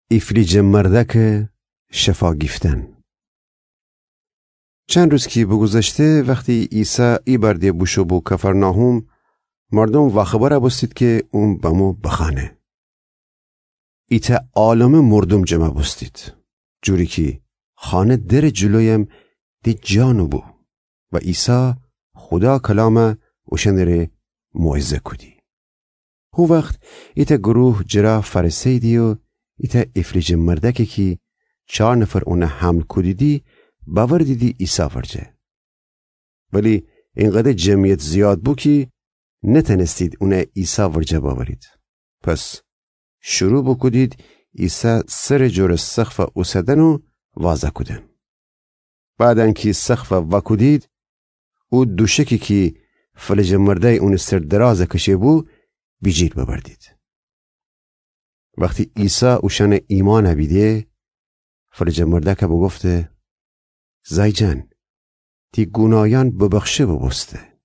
ایفلیج مردک شفا گیفتن. چند روز که بگذشته وقتی عیسی ای برده بوشو بو کفرناهم مردم واخبر بستید که اون بمو بخانه. ایتا عالم مردم جمع بستید. جوری که خانه در جلویم دی جانو بو و عیسی خدا کلام وشنره موعظه کدی. هو وقت ایتا گروه جرا فرسی دی و ایتا افلیج مردکی که 4 نفر اون حمل کدیدی باور دیدی عیسی ورجه. ولی اینقدر جمعیت زیاد بو که نتنستید اون عیسی ورجه باورید. پس شروع بکدید عیسی سر جور سقف اوسدنو وازه کدن. بعدن که سقف وکدید او دوشکی که فلج مرده اون سر دراز کشه بو بیجیر ببردید. وقتی عیسی اوشن ایمان بیده فلج مرده که بگفته زای جان تی گناهان ببخشه ببسته.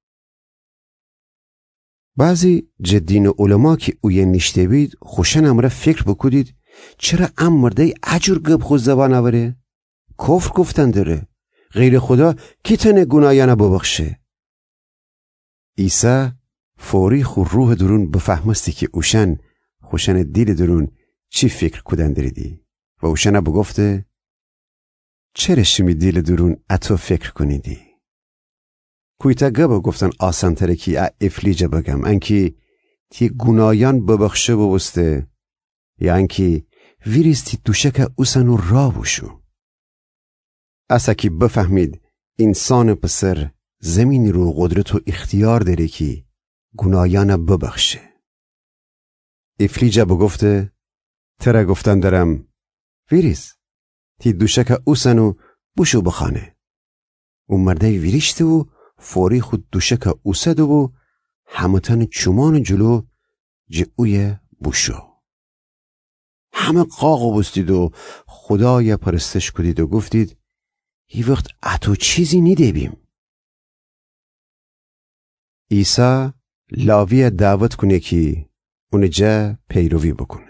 بعضی جدین علما که اوی نشته بید خوشن امره فکر بکدید چرا ام مرده عجور گب خود زبان آوره؟ کفر گفتن داره. غیر خدا کی تنه گناهان ببخشه؟ عیسی فوری خو روح درون بفهمستی که اوشن خوشن دیل درون چی فکر کدن دریدی و اوشن بگفته چرا شمی دیل درون اتو فکر کنیدی؟ کویتا گبا گفتن آسان تره کی افلیجه بگم انکی تی گناهان ببخشه ببسته یا انکی ویریستی دوشک اوسنو را بوشو. اسا کی بفهمید انسان پسر زمین رو قدرت و اختیار داره کی گناهان ببخشه. افلیجه بگفته تره گفتن درم ویریس تی دوشک اوسنو بوشو بخانه. اون مرده ویریشته و فوری خود دوشک اوسد و همتن چومان جلو جئوی بوشو. همه قاقو بستید و خدای پرستش کدید و گفتید هی وقت اتو چیزی نیدیبیم. عیسی لاوی دعوت کنه که اونجا پیروی بکنه.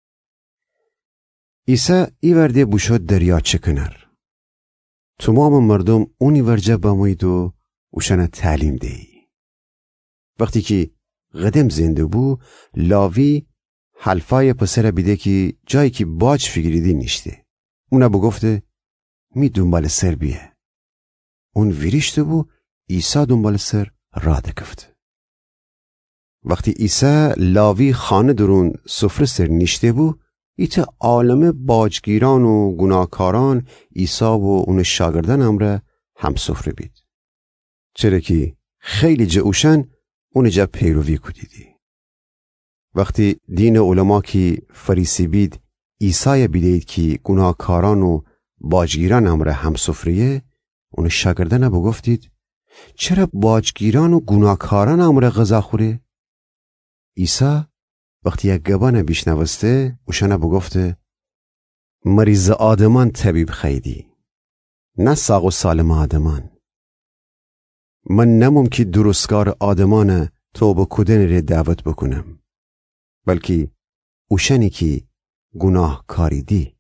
عیسی ای ورده بوشو دریا چکنر. تمام مردم اونی ورجه باموید و اوشنه تعلیم دهی. وقتی که قدم زنده بو لاوی حلفای پسر بیده که جایی که باج فگریدی نیشته. اونا بگفته می دنبال سر بیه. اون ویریشته بو عیسی دنبال سر راده کفت. وقتی عیسی لاوی خانه درون سفره سر نیشته بو ایتا عالم باجگیران و گناهکاران عیسی و اون شاگردان امره هم سفره بید. چرا که خیلی جعوشن اونجا پیروی کدیدی. وقتی دین علما که فریسی بید عیسی بیدید که گناهکاران و باجگیران امره هم سفریه اون شاگردان بگفتید چرا باجگیران و گناهکاران امره غذا خوره؟ عیسی وقتی یک گبان بیشنوسته اوشنه بگفته مریض آدمان طبیب خیدی نه ساق و سالم آدمان. من نموم که درستگار آدمان توبه کدن ری دعوت بکنم بلکه اوشنی که گناه کاری دی.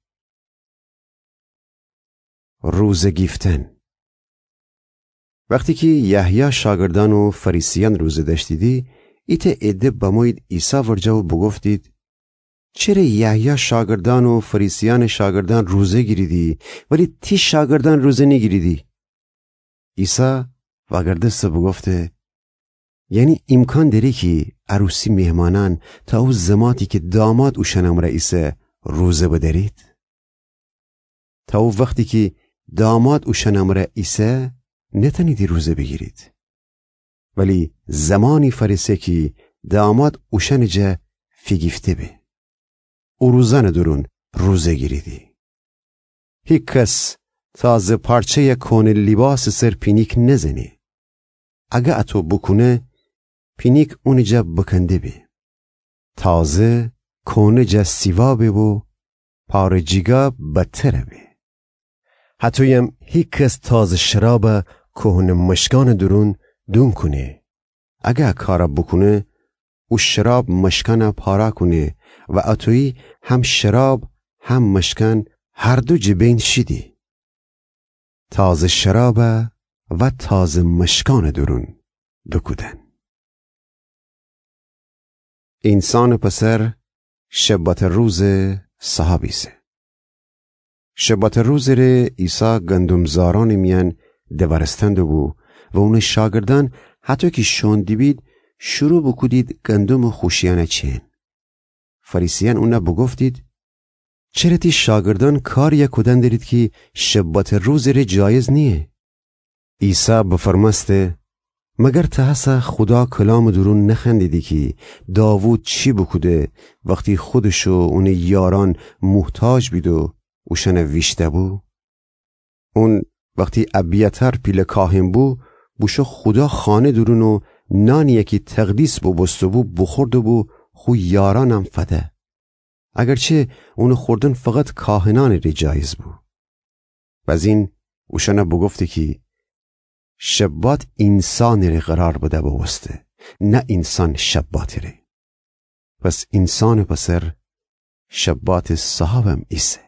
روزه گیفتن. وقتی که یحیی شاگردان و فریسیان روزه داشتیدی ایت عده بموید عیسی ورجه و بگفتید چرا یحیی شاگردان و فریسیان شاگردان روزه گیریدی ولی تی شاگردان روزه نگیریدی؟ عیسی وگردست بگفته یعنی امکان داری که عروسی مهمانان تا او زماتی که داماد اوشنم رئیسه روزه بدارید؟ تا او وقتی که داماد اوشنم رئیسه نتنیدی روزه بگیرید. ولی زمانی فرسه که داماد اوشنجه فیگیفته به او روزان درون روزه گیریدی. هیچ کس تازه پارچه کون لباس سر پینیک نزنی. اگه اتو بکنه پینیک اونجا بکنده بی. تازه کونجا سیوا بی و پارجیگا بدتره بی. حتویم هیچ کس تازه شراب کهن مشکان درون دون کنه. اگه کارا بکنه او شراب مشکان پارا کنه و اتوی هم شراب هم مشکن هر دو جبین شیدی. تازه شرابه و تازه مشکان درون بکودن. انسان پسر شبات روز صحابیسه. شبات روز ره عیسی گندمزاران میان دورستند بو و اون شاگردان حتی که شوندی بید شروع بکودید گندم خوشیانه چین. فریسیان اونا بگفتید چرا تی شاگردان کار یکودن دارید که شبات روز ره جایز نیه؟ عیسی بفرماسته مگر تحسا خدا کلام درون نخندیدی که داوود چی بکوده وقتی خودشو اون یاران محتاج بید و اوشن ویشته بو؟ اون وقتی ابیتر پیل کاهن بو بوشو خدا خانه درون و نانی یکی تقدیس بو بستو بو بخورد بو خو یارانم فده. اگرچه اون خوردن فقط کاهنان ری جایز بو. باز این اوشن بگفته که شبات انسان ری قرار بده بوسته نه انسان شبات ری. پس انسان پسر شبات صحابم ایسه.